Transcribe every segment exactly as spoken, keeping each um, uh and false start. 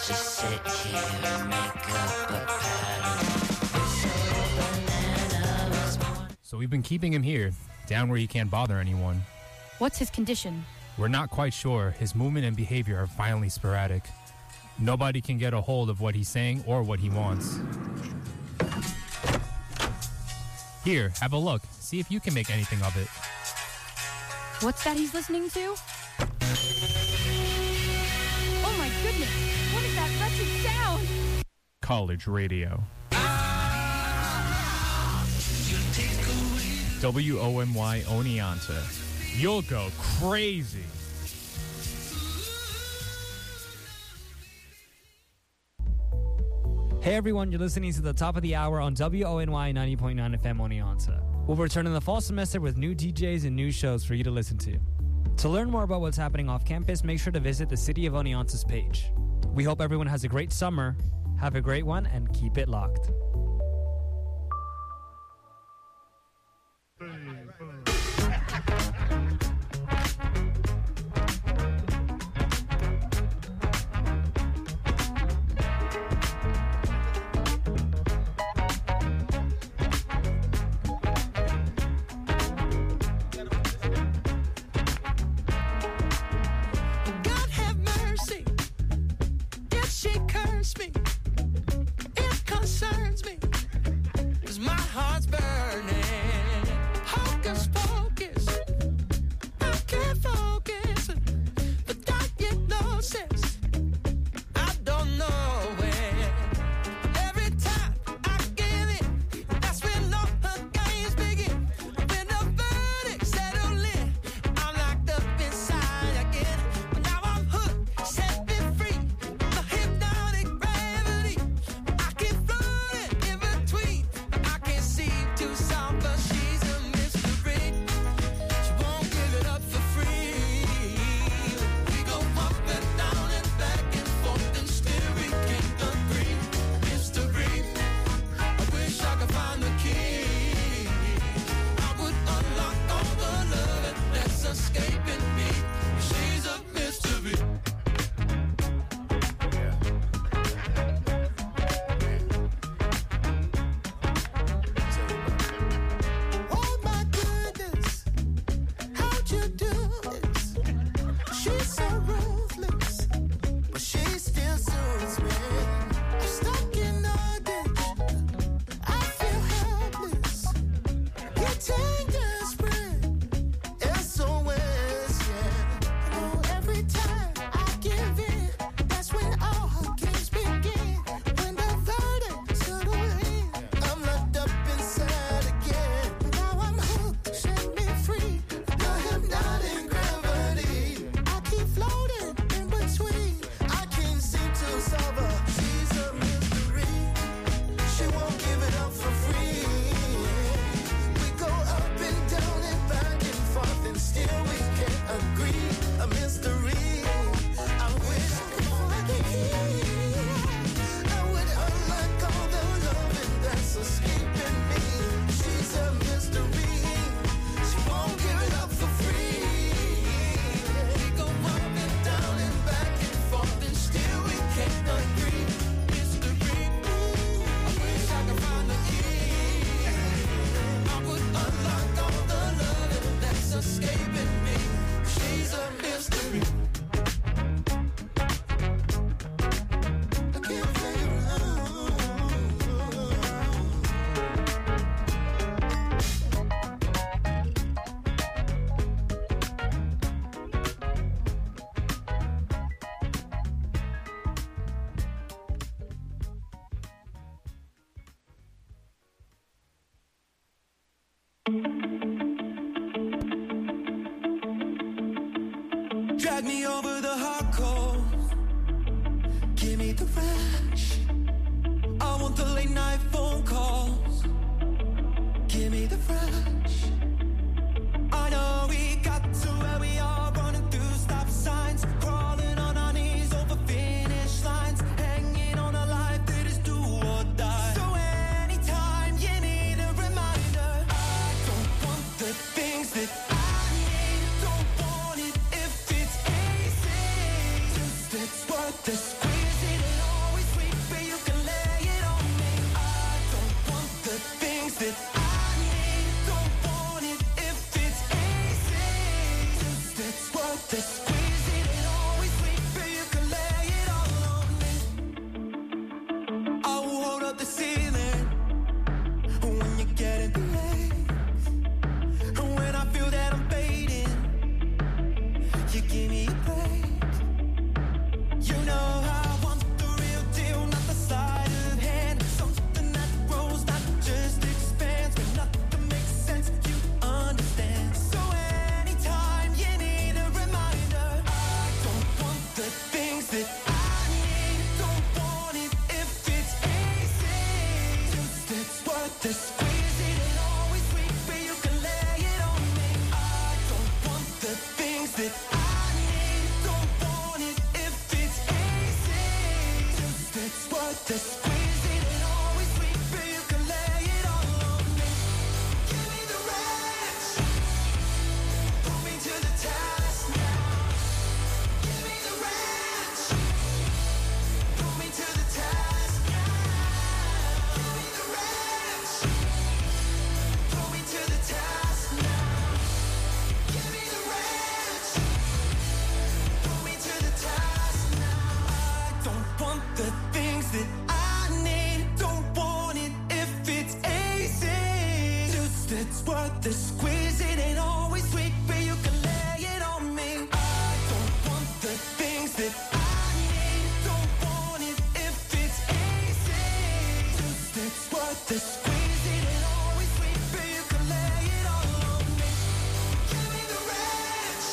Just sit here and make up a pattern. Banana was born. So we've been keeping him here, down where he can't bother anyone. What's his condition? We're not quite sure. His movement and behavior are violently sporadic. Nobody can get a hold of what he's saying or what he wants. Here, have a look. See if you can make anything of it. What's that he's listening to? Oh my goodness! What is that wretched sound? College radio. W O M Y Oneonta. You'll go crazy. Hey everyone, you're listening to the top of the hour on W O N Y ninety point nine F M Oneonta. We'll return in the fall semester with new D Js and new shows for you to listen to. To learn more about what's happening off campus, make sure to visit the City of Oneonta's page. We hope everyone has a great summer. Have a great one and keep it locked. Drag me over the hot coals. Give me the rush. I want the late night phone calls. Give me the rush. I know we got to where we are, running through stop signs, crawling on our knees over finish lines, hanging on a life that is do or die. So anytime you need a reminder, I don't want the things that I need. Don't want it if it's easy. Just it's worth the squeezing. that I need. Don't want it if it's easy. Just it's worth the squeeze. It ain't always sweet, but you can lay it all on me. I will hold up the ceiling when you're getting too late. And when I feel that I'm fading, you give me a break. You know how I want the real deal, not the sleight of hand. Something that grows, not just expands. When nothing makes sense, you understand. So anytime you need a reminder, I don't want the things that I need. Don't want it if it's easy. Just it's worth the squeeze. It ain't always sweet, but you can lay it on me. I don't want the things that I need. Don't want it if it's easy. Just it's worth the squeeze. It ain't always sweet, but you can lay it all on me. Give me the ranch. Put me to the test now. Give me the ranch. Put me to the test now. Give me the ranch. Put me to the test now. Give me the ranch. Put me to the test now. I don't want the things that I need. Don't want it if it's easy. Just it's worth the squeeze. It ain't always sweet, but you can lay it on me. I don't want the things that I need. Don't want it if it's easy. Just it's worth the squeeze. It ain't always sweet, but you can lay it all on me. Give me the ranch.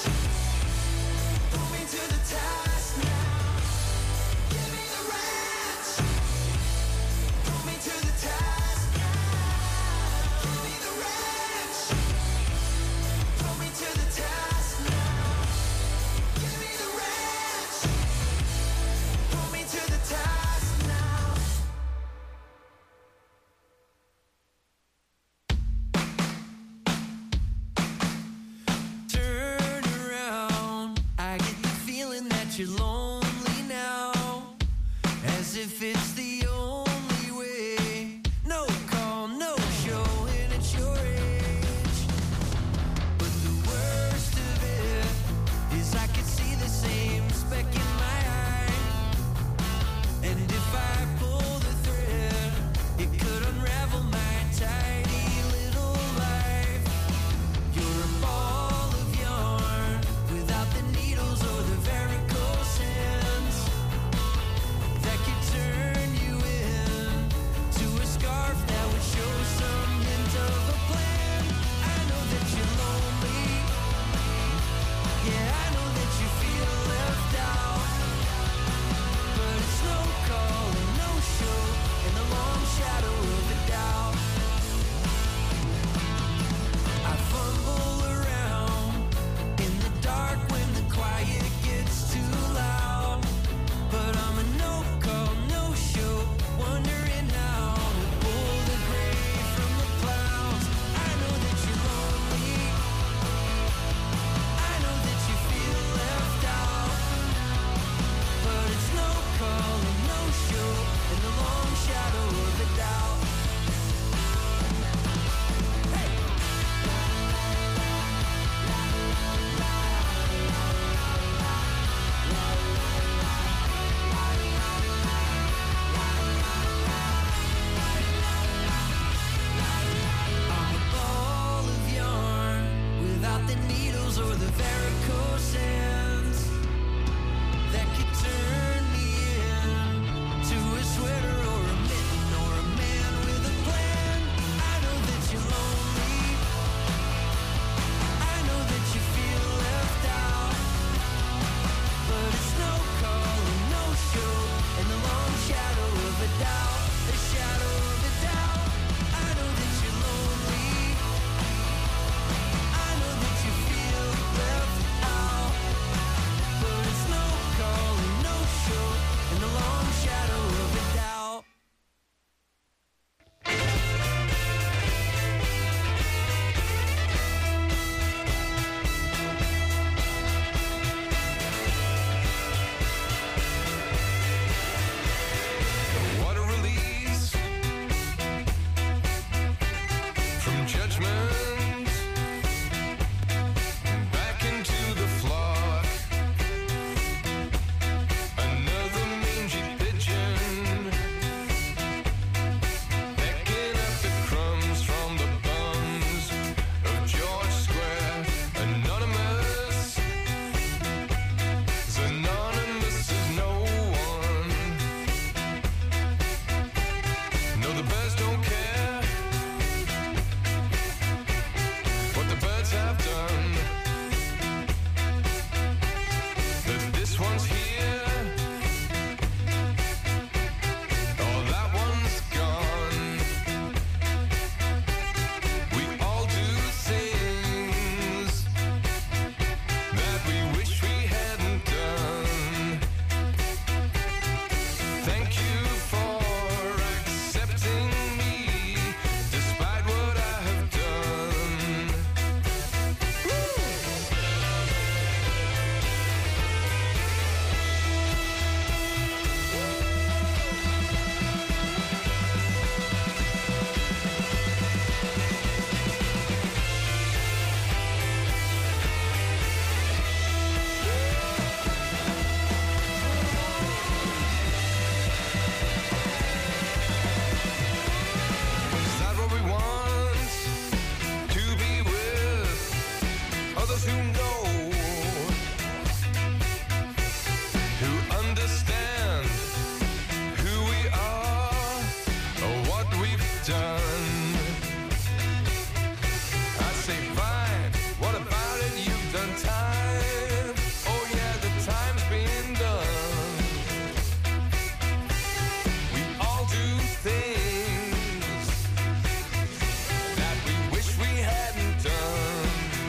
Put me to the test now. Give me the ranch. Put me to the test now. Give me the ranch. Put me to the test now. Give me the ranch. Put me to the test now. judgment back into the flock. Another mangy pigeon pecking up the crumbs from the buns of George Square. Anonymous, as anonymous as no one. No, the birds don't care what the birds have done. That this one's here, oh, that one's gone. We all do things that we wish we hadn't done. Thank you for accepting me despite what I have done. Is that what we want? To be with others who know, who understand who we are or what we've done. I say fine, what about it? You've done time. Oh yeah, the time's been done. We all do things that we wish we hadn't done.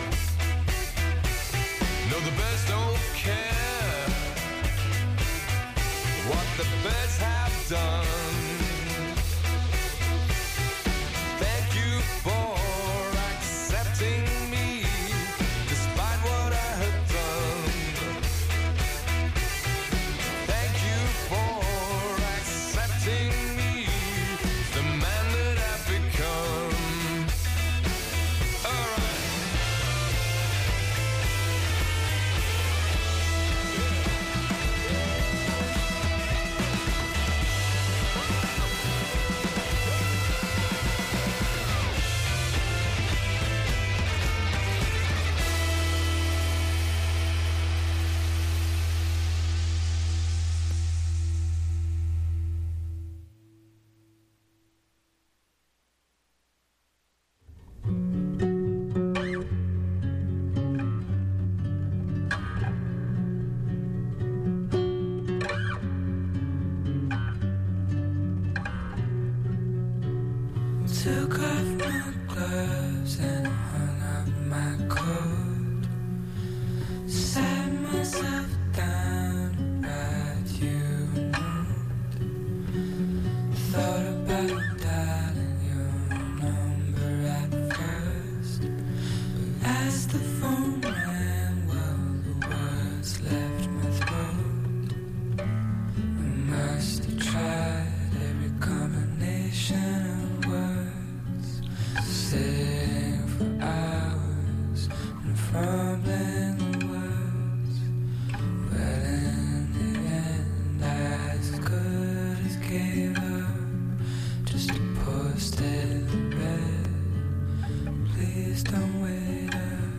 No, the birds don't care what the birds have done. Thank you for accepting me despite what I have done. Thank you for accepting me, the man that I've become. All right. Took off my gloves and hung up my coat. Sat myself down to write you a note. Thought about dialing your number at first, but as the phone rang, well, the words left my throat. I must have tried every combination of words, sitting for hours and fumbling the words. Well, in the end, I as good as gave up, just to post it red. Please don't wait up.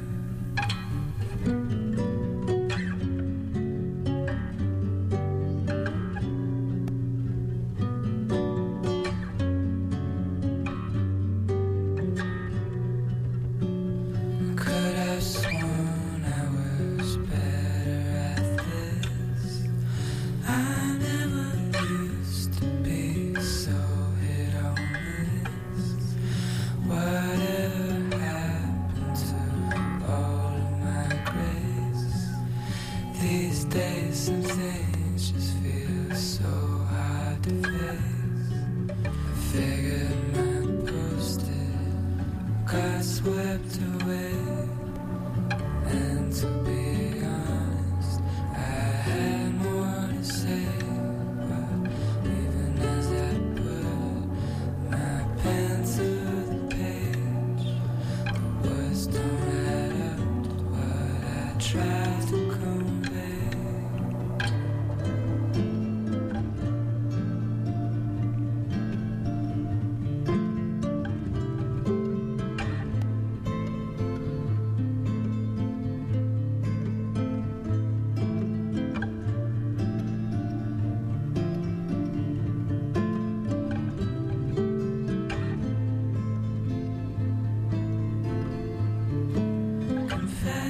Could have sworn I was better at this. I never used to be so hit or miss. Whatever happened to all of my grace? These days some things just feel so hard to face. I figured my posted got swept away. And to be honest, I had more to say, but even as I put my pen to the page,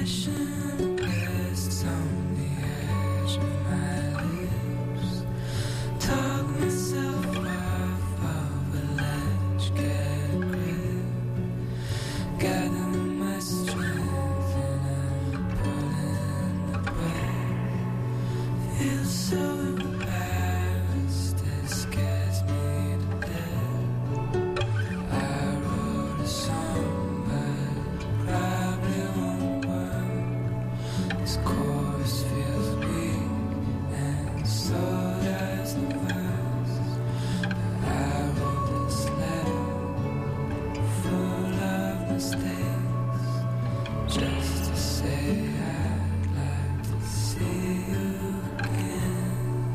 passion rests on the edge of my lips. Talk myself off of a ledge, get a grip, gather my strength and I'm pulling the breath. Feel so embarrassed, it scares me to death. I wrote a song but probably won't work. This chorus feels weak and so does the verse. I wrote this letter full of mistakes just to say I'd like to see you again.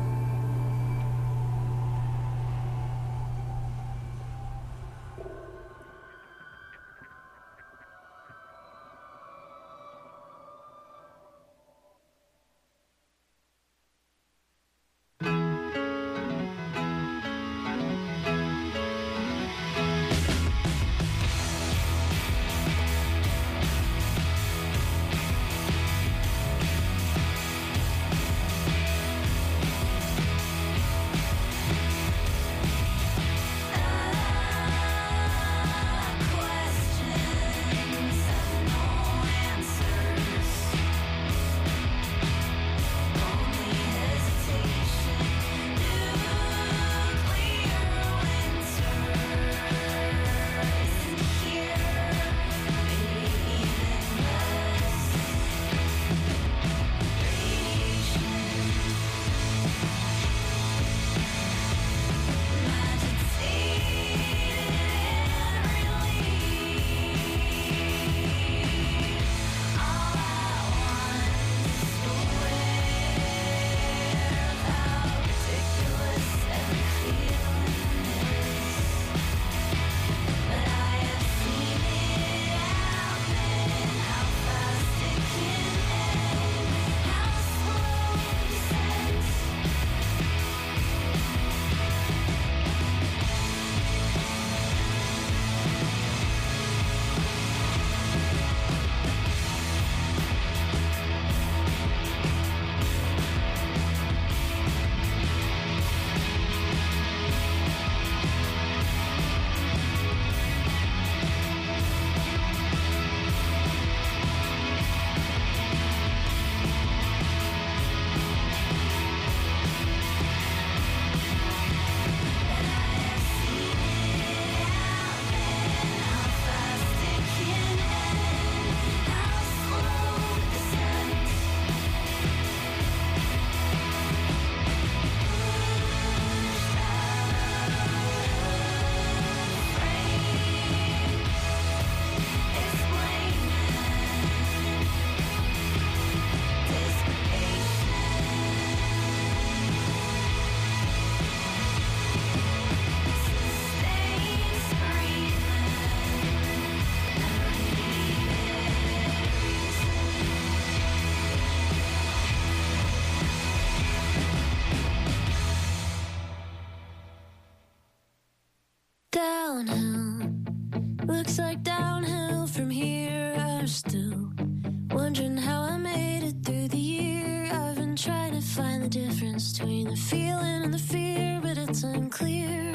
Downhill, looks like downhill from here. I'm still wondering how I made it through the year. I've been trying to find the difference between the feeling and the fear, but it's unclear.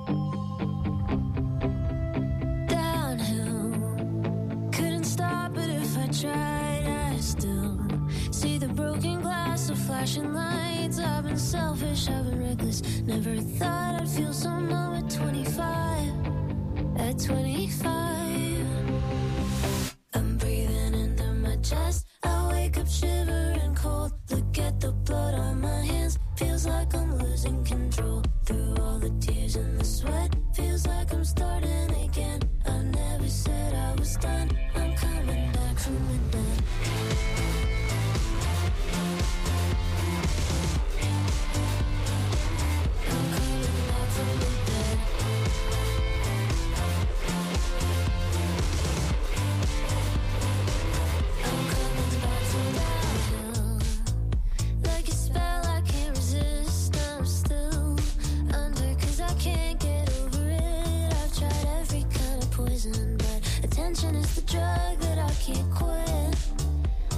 Downhill, couldn't stop it if I tried. I still see the broken glass of flashing lights. I've been selfish, I've been reckless. Never thought I'd feel so numb at twenty-five. At twenty-five, I'm breathing into my chest. I wake up shivering cold. Look at the blood on my hands. Feels like I'm losing control. Through all the tears and the sweat, feels like I'm starting again. I never said I was done. I'm coming back from the dead. I'm coming back from the dead. I'm coming back from downhill. Like a spell I can't resist. I'm still under, cause I can't get over it. I've tried every kind of poison, but attention is the drug that I can't quit.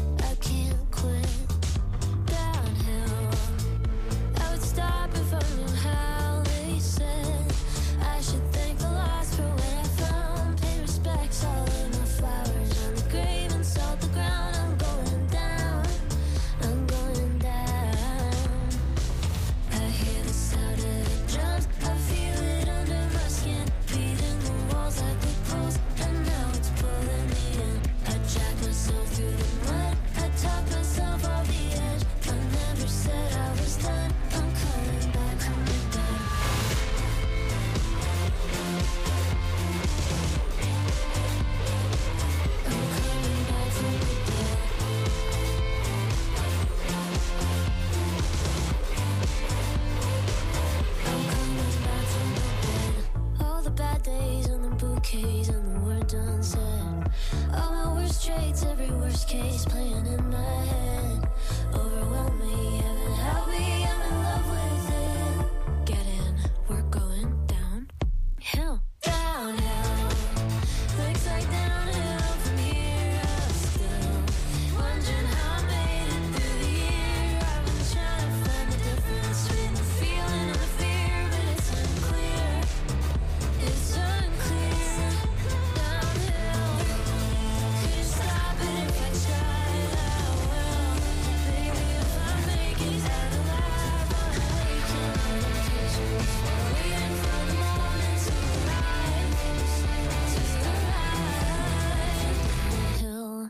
traits, every worst case playing in my head. Overwhelm me, heaven help me, I'm in love with it. Get in, we're going down hill, downhill. Looks like downhill from here. I'm still wondering how I made it through the year. I've been trying to find the difference between the feeling and the fear, but it's unclear. It's unclear. Downhill. Couldn't stop it if I tried. I will. Baby, if I make it out alive, I'm waking up pictures, waiting for the moment to arrive, to arrive. Downhill.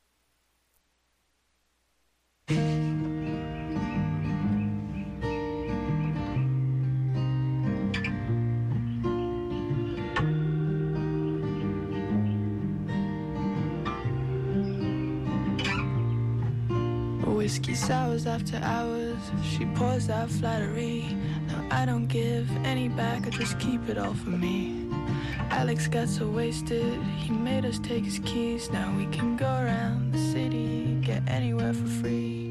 Whiskey sours after hours, she pours out flattery. No, I don't give any back, I just keep it all for me. Alex got so wasted, he made us take his keys. Now we can go around the city, get anywhere for free.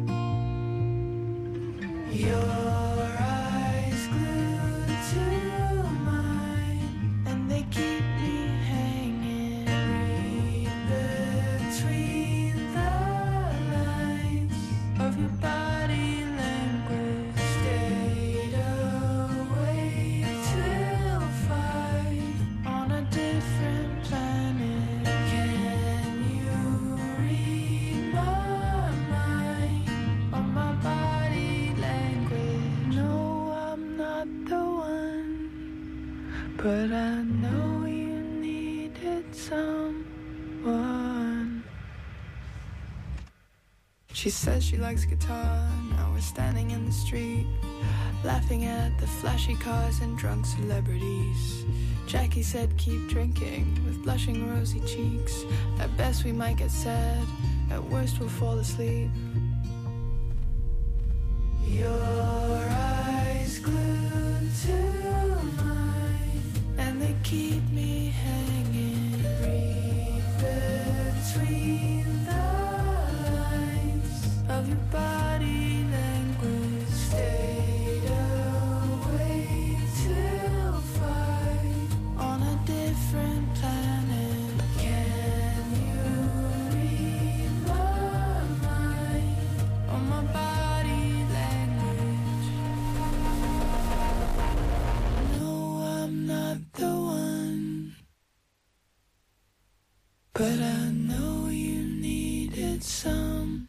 Your eyes glued to mine, and they keep me hanging. Read between the lines of your body language. Stayed away till five on a different planet. Can you read my mind on my body language? No, I'm not the one, but I know you needed someone. She says she likes guitar, now we're standing in the street, laughing at the flashy cars and drunk celebrities. Jackie said keep drinking, with blushing rosy cheeks. At best we might get sad, at worst we'll fall asleep. Your eyes glued to mine, and they keep me hanging. Read between the lines of your body language. Stayed away till five on a different planet. Can you read my mind on my body language? No, I'm not the one, but I know you needed someone.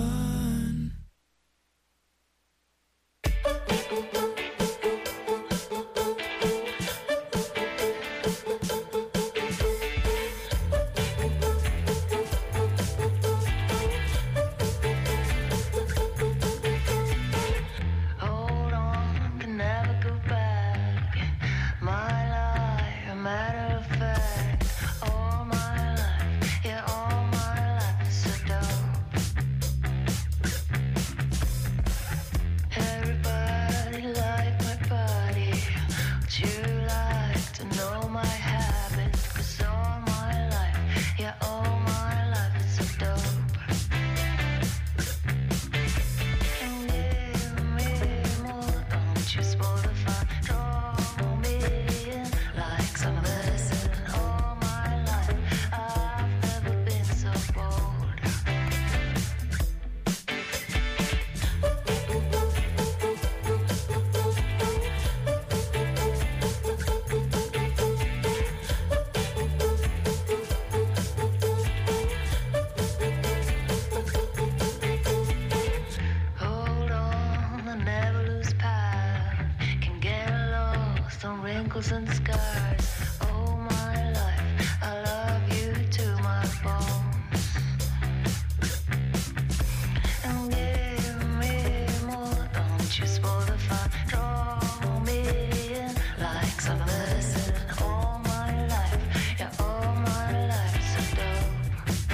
Hold on, can never go back. My life, a matter of fact. All my life, yeah, all my life is so dope. Everybody like my body. Would you like to know my habits? 'Cause all my life, yeah, all my life is so dope. And give me more, don't you spoil the fun. Draw me in like some medicine. All my life, I've never been so bold. Hold on, I never lose path. Can get lost on wrinkles and scars. All my life, I love you to my bones. And give me more, don't you spoil the fun. Draw me in like some medicine. All my life, yeah, all my life so dope.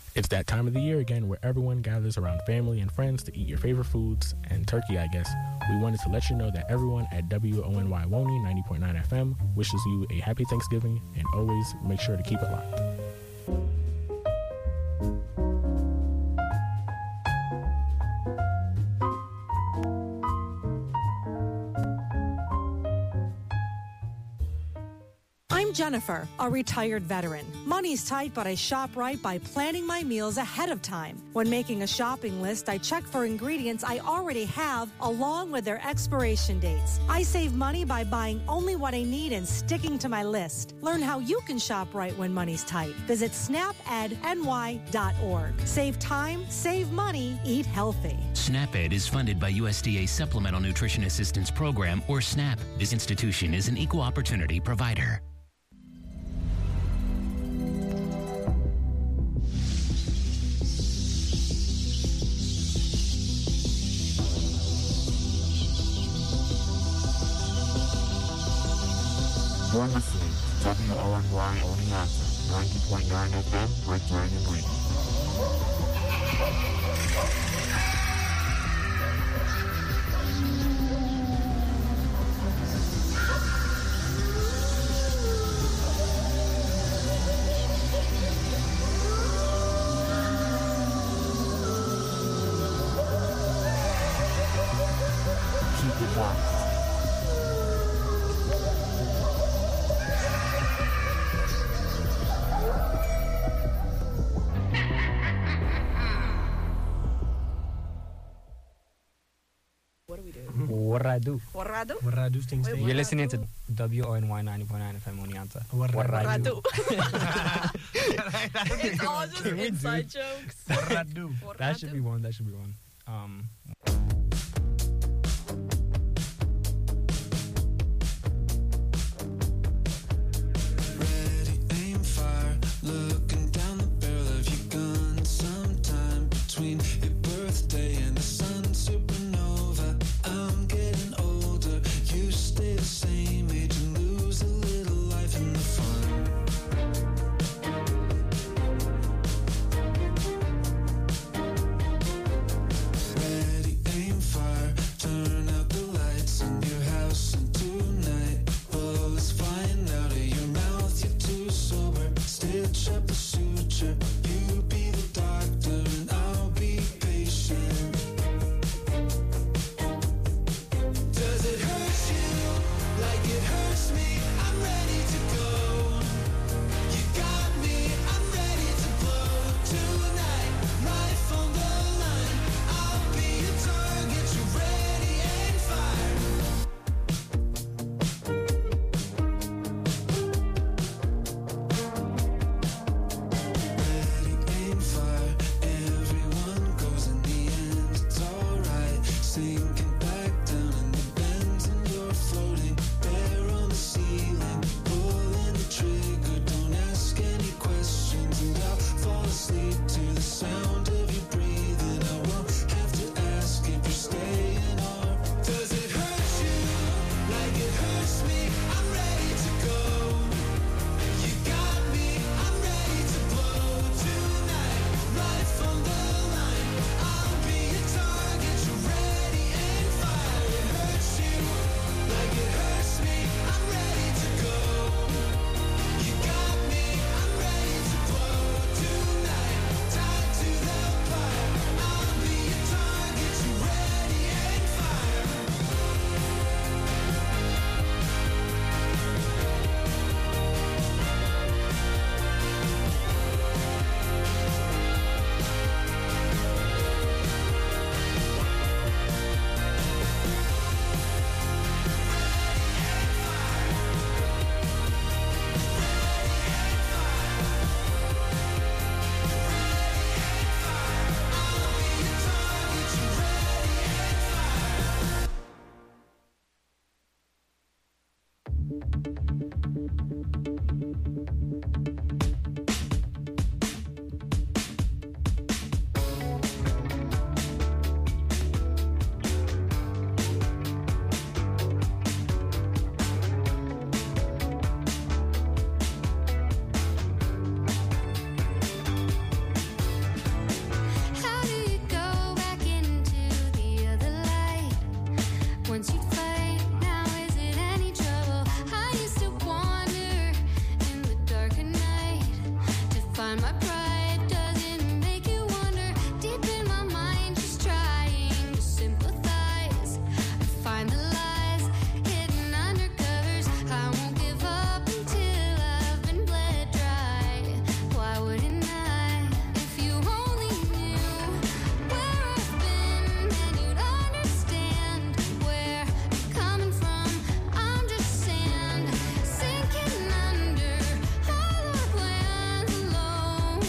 It's that time of the year again where everyone gathers around family and friends to eat your favorite foods and turkey, I guess. We wanted to let you know that everyone at W O N Y Woney ninety point nine F M wishes you a happy Thanksgiving, and always make sure to keep it locked. I'm Jennifer, a retired veteran. Money's tight, but I shop right by planning my meals ahead of time. When making a shopping list, I check for ingredients I already have along with their expiration dates. I save money by buying only what I need and sticking to my list. Learn how you can shop right when money's tight. Visit snap ed N Y dot org. Save time, save money, eat healthy. SNAP-Ed is funded by U S D A Supplemental Nutrition Assistance Program, or SNAP. This institution is an equal opportunity provider. You're listening to W O N Y Oneonta, ninety point nine F M, Red Dragon Radio. Keep it locked. What I do? What I do? What I do things. You're listening to W O N Y ninety point nine F M Oneonta. What I do? It's all just inside jokes. What I do? That should be one. That should be one. Um. Ready, aim, fire. Looking down the barrel of your gun. Sometime between your birthday and the sun supernova. I'm getting older. You stay the same age and lose a little life in the fun. Ready. find my pride doesn't make you wonder. Deep in my mind, just trying to sympathize. I find the lies hidden under covers. I won't give up until I've been bled dry. Why wouldn't I? If you only knew where I've been, then you'd understand where I'm coming from. I'm just sand sinking under all our plans alone.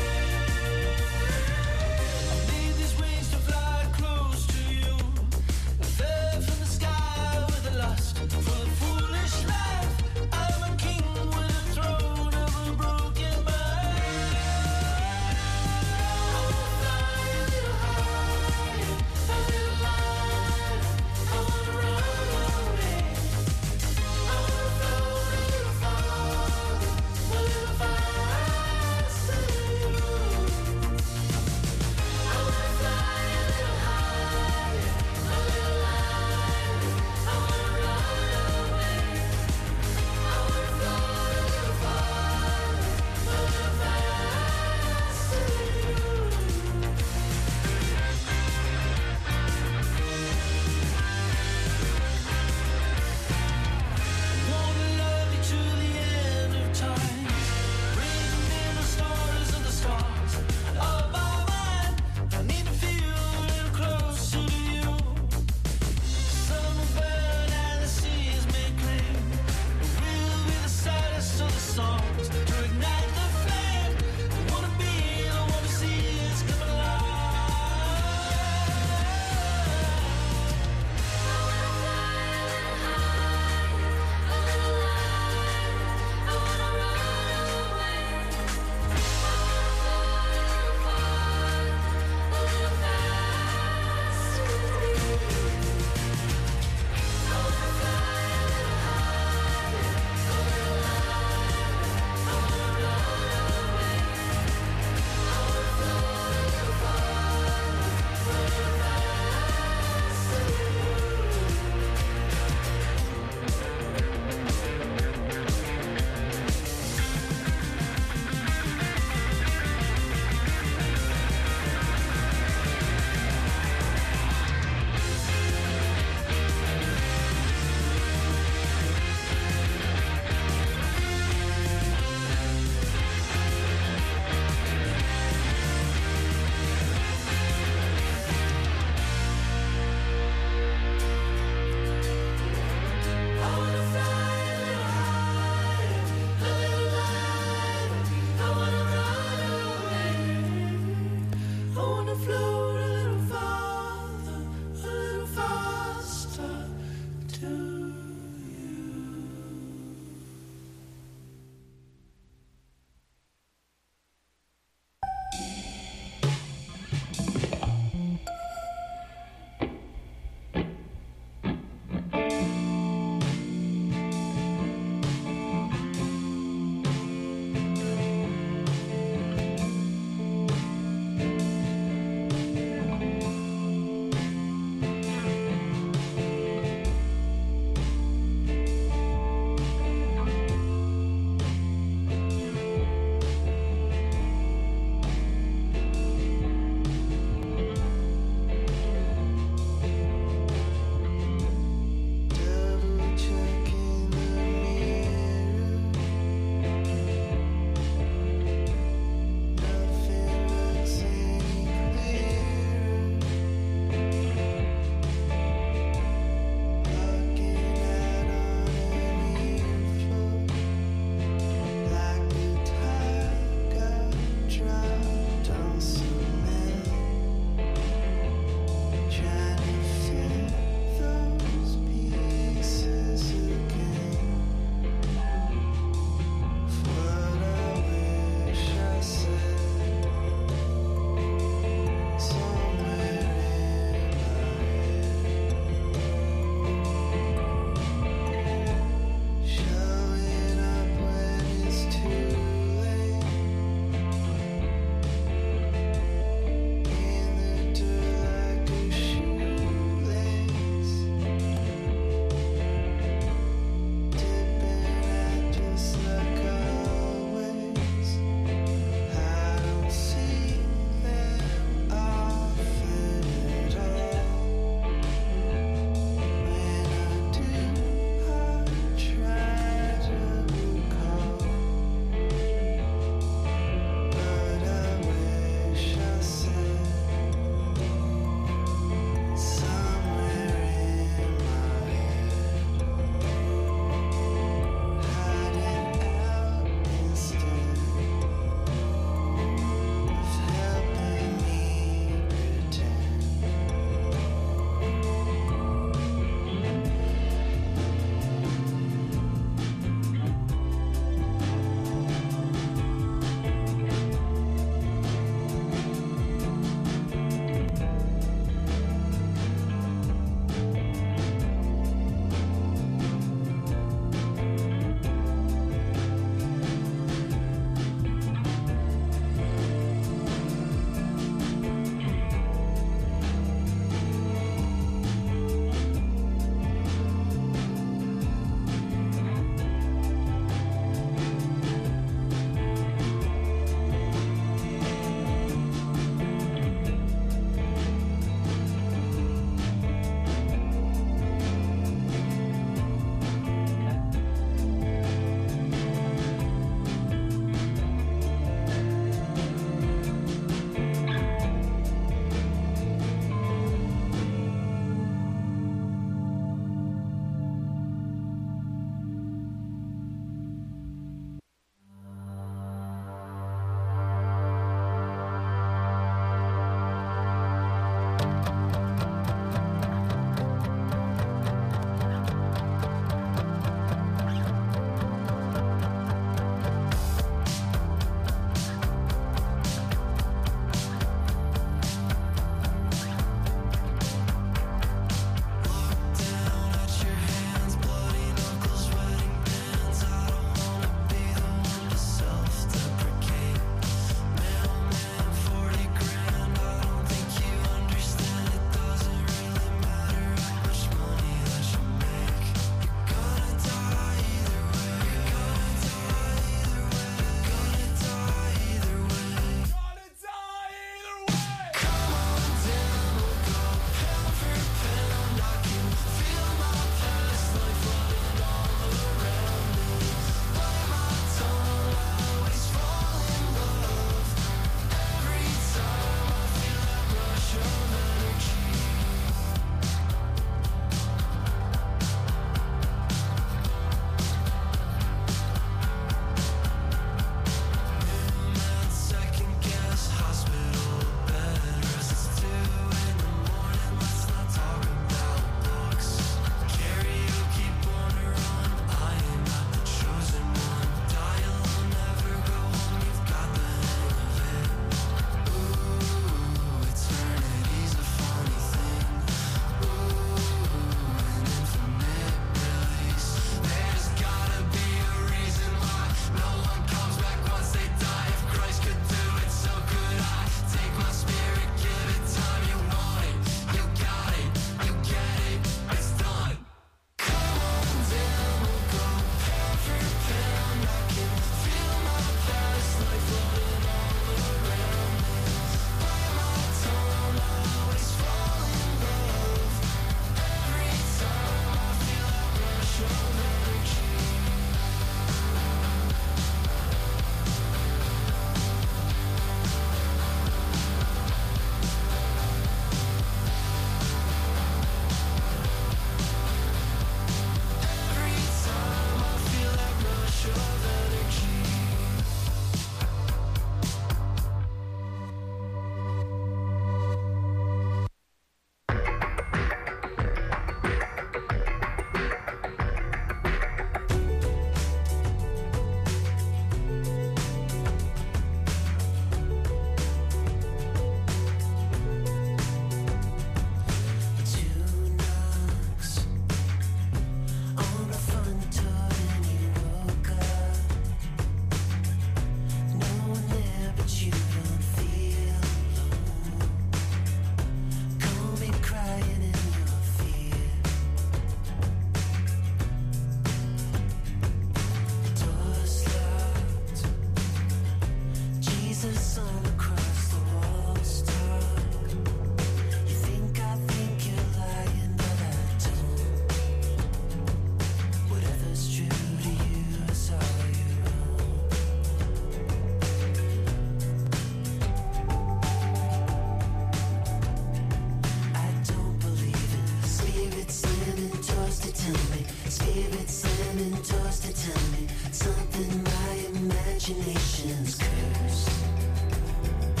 imagination's cursed.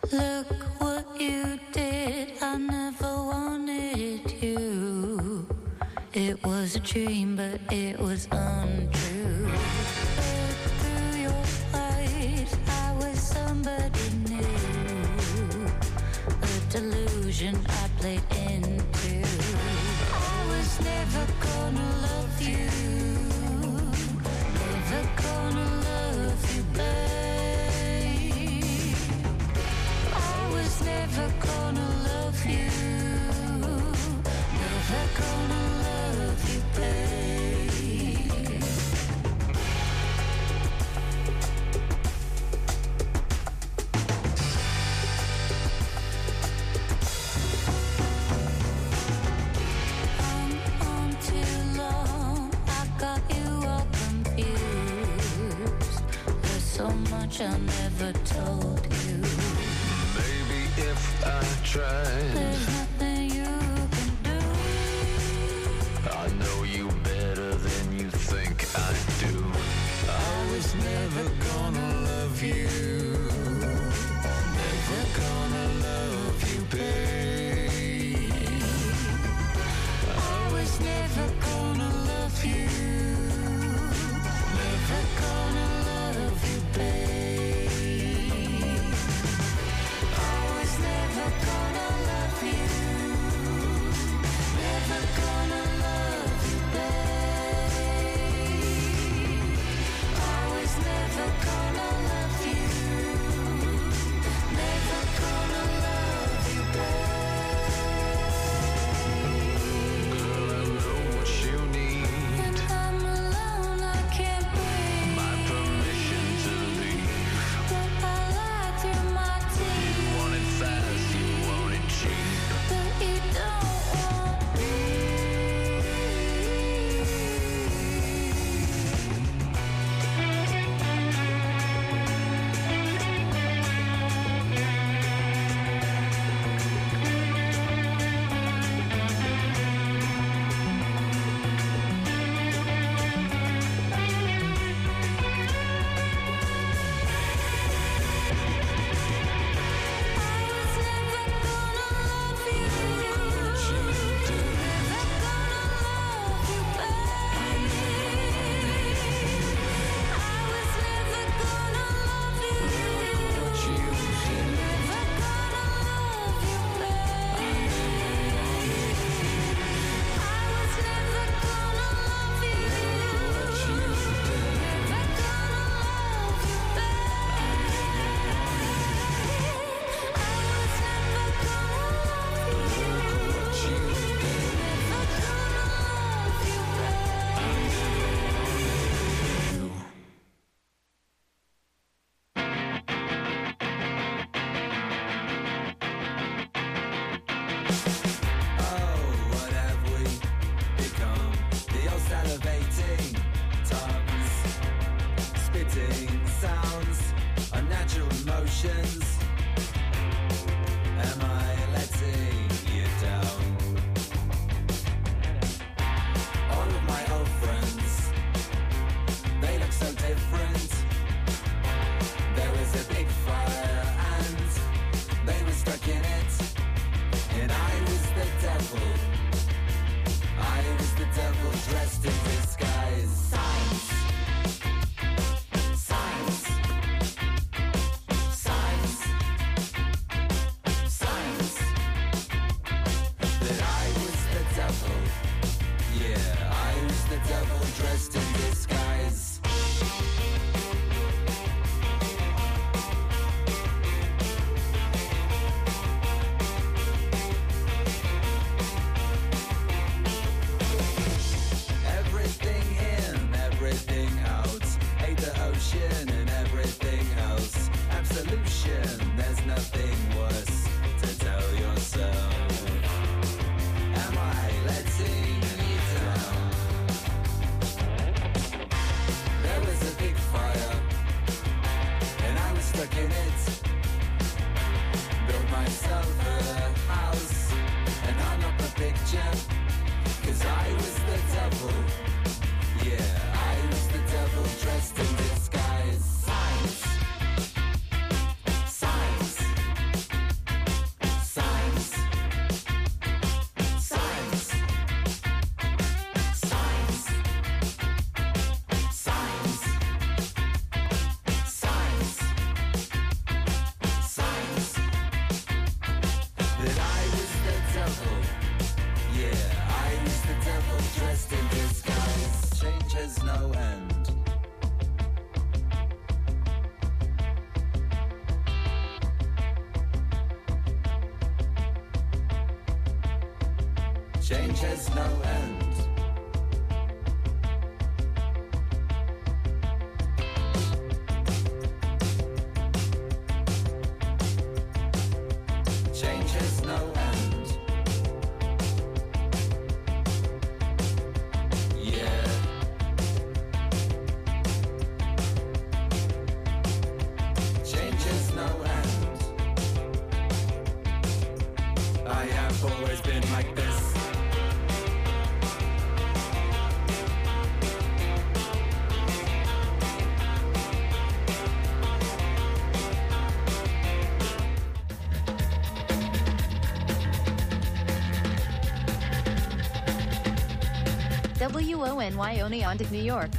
Look what you did, I never wanted you. It was a dream, but it was untrue. Look through your eyes, I was somebody new. A delusion I played into. I was never gonna love you. Never gonna love you, babe. I was never gonna love you. Never gonna love you, babe. Hung on too long, I got you all confused. There's so much I never told you. Maybe if I tried, There's nothing you can do. I know you better than you think I do. I was never gonna love you. Never gonna love you, babe. I was never gonna love you. Never gonna love you, babe. I was never gonna love you. Never gonna love you, babe. I was never gonna love you. Never gonna love you, Girl, I know what you need. and I'm alone, I can't breathe. My permission to leave. But I lie through my teeth. You want it fast, you want it cheap. But you don't want me. I was never gonna love you. Never gonna love you, babe. I was never gonna love you. Never gonna love you, babe. I was never gonna love you. Never gonna love you, babe. I was never gonna love you. Never gonna love you, babe. Oh, what have we become? The old salivating tongues, spitting sounds, unnatural emotions. Am I letting you down? All of my old friends, they look so different. There was a big fire and they were stuck in it. And I was the devil. I was the devil dressed in disguise. Signs. Signs. Signs. Signs. That I was the devil. Yeah, I was the devil dressed in disguise. Everything in, everything out. Hate the ocean and everything else. Absolution, there's nothing worse to tell yourself. Am I letting you down? There was a big fire and I was stuck in it. Built myself a house and hung up a picture. Cause I was the devil. Yeah, I was the devil dressed in disguise. Signs. Signs. Change has no end. Change has no end. Yeah. Change has no end. I have always been like this. W O N Y Oneonta, New York.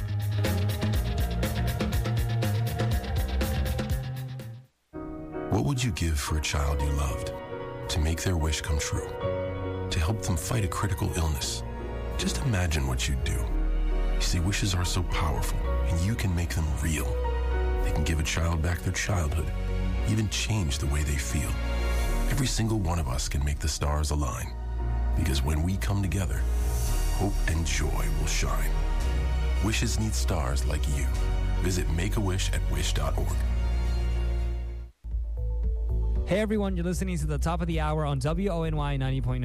What would you give for a child you loved? To make their wish come true? To help them fight a critical illness? Just imagine what you'd do. You see, wishes are so powerful, and you can make them real. They can give a child back their childhood, even change the way they feel. Every single one of us can make the stars align, because when we come together, hope and joy will shine. Wishes need stars like you. Visit Make-A-Wish at wish dot org. Hey everyone, you're listening to the top of the hour on W O N Y ninety point nine.